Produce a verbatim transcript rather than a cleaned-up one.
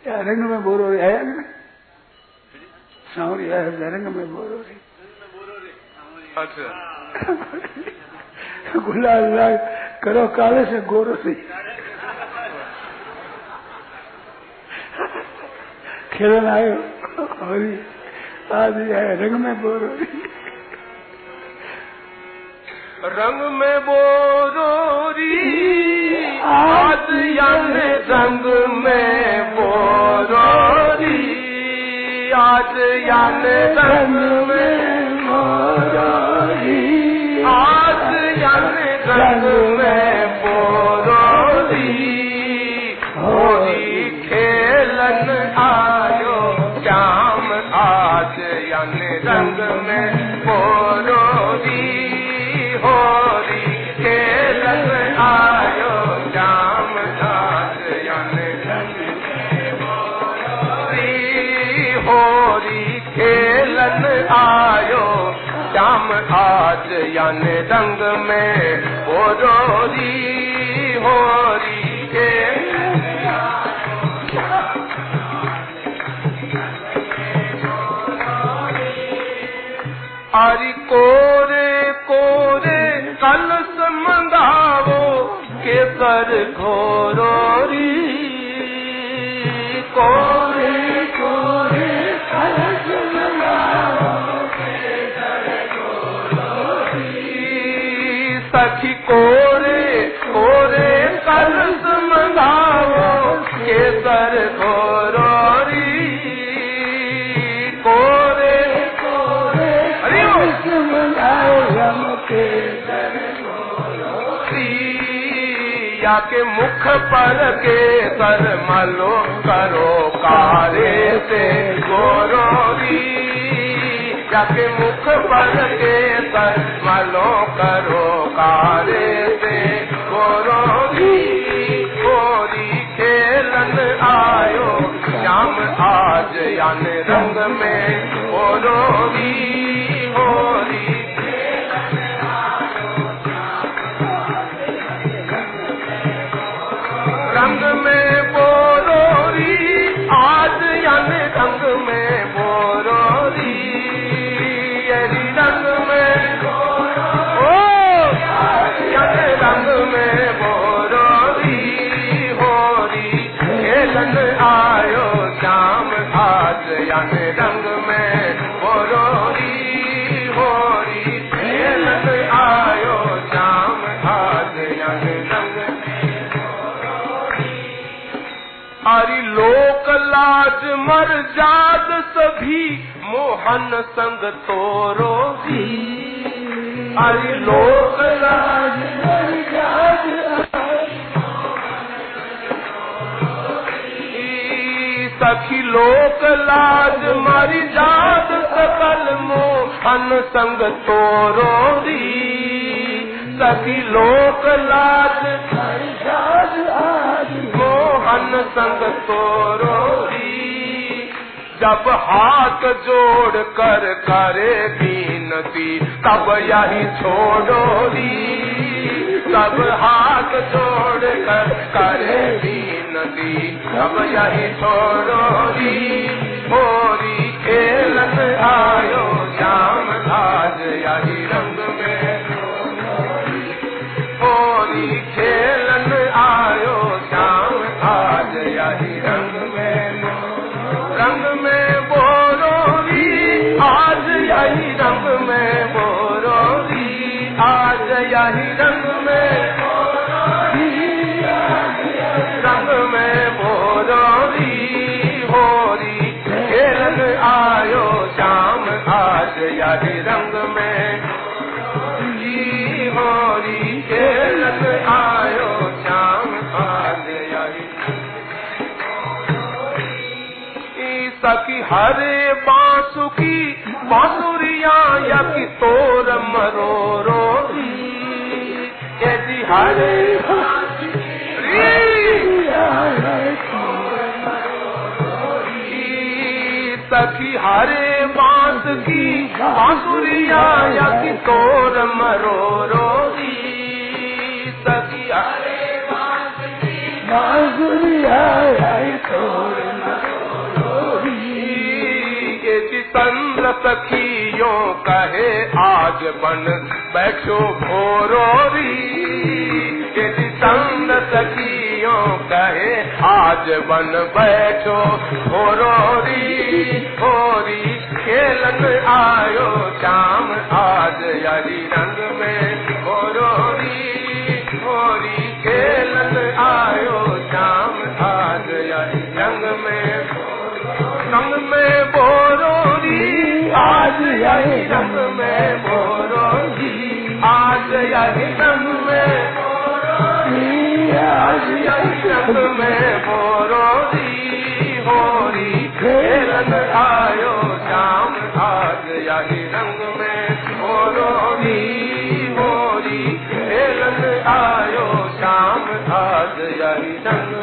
या रंग में बोरो रे आया ना सावरी आया रंग में बोरो रे अच्छा गुलाल लाल करो काले से गोरो से खेलन आयो और आज आया रंग में बोरो रे रंग में बोरोरी आज याने रंग में बोरोरी आज याने रंग में बोरोरी आज याने रंग में बोरोरी होरी खेलन आयो श्याम आज याने रंग में बोरोरी होरी खेलन आयो श्याम आज याने रंग में बोरोरी होरी खेलन आयो श्याम आज याने रंग में बोरोरी होरी खेलन आरी कोरे कोरे कल समंगावो केसर घोरोरी कोरे कोरे कल समंगावो केसर घोरोरी सखी कोरे कोरे कल समंगावो केसर घोरोरी कोरे या के मुख पर के सर मलो करो कारे से गोरोरी या के मुख पर के सर मलो करो कारे से गोरोरी गोरी खेलन आयो श्याम आज याने रंग में गोरोरी होरी रंग में बोरोरी आज याने रंग में बोरोरी यही रंग में ओ याने रंग में बोरोरी होरी खेलन आयो श्याम आज याने रंग में बोरोरी होरी खेलन आयो श्याम आज याने रंग हरि लोक लाज मर जात सभी मोहन संग तोरो हरि लोक लाज मर जात सखी लोक लाज मर जात सकल मोहन संग तोरो सखी लोक लाज मर जात मोहन संग तोरोरी जब हाथ जोड़ कर करे बीनती तब यही छोड़ोरी तब हाथ जोड़ कर करे बीनती तब यही छोड़ोरी होरी खेलन आयो श्याम आज यही रंग में होरी खेलन आयो श्याम आज यही रंग में रंग में बोरोरी आज यही रंग में बोरोरी आज यही रंग में रंग में बोरोरी होरी खेलन आयो श्याम आज यही रंग में होरी खेलन आयो श्याम आज यही सखी हरे बांसुकी बांसुरिया या की तोर मरोरो यदि हरे सखी हरे बांस की बांसुरिया या की तोर मरोरो सखी हरे बांस की बांसुरिया या की तोर सखियों कहे आज बन बैठो भोरोरी। यदि संग सखियों कहे आज बन बैठो भोरोरी। होरी खेलन आयो शाम आज यारी रंग में भोरोरी। होरी खेलन आयो शाम आज यारी रंग में रंग में भोरोरी। आज यारी रंग में भोरोरी। आज यारी रंग में भोरोरी। आज यारी रंग में भोरोरी। होरी खेलन आयो शाम आज यारी रंग में भोरोरी। होरी खेलन आयो शाम आज यारी रंग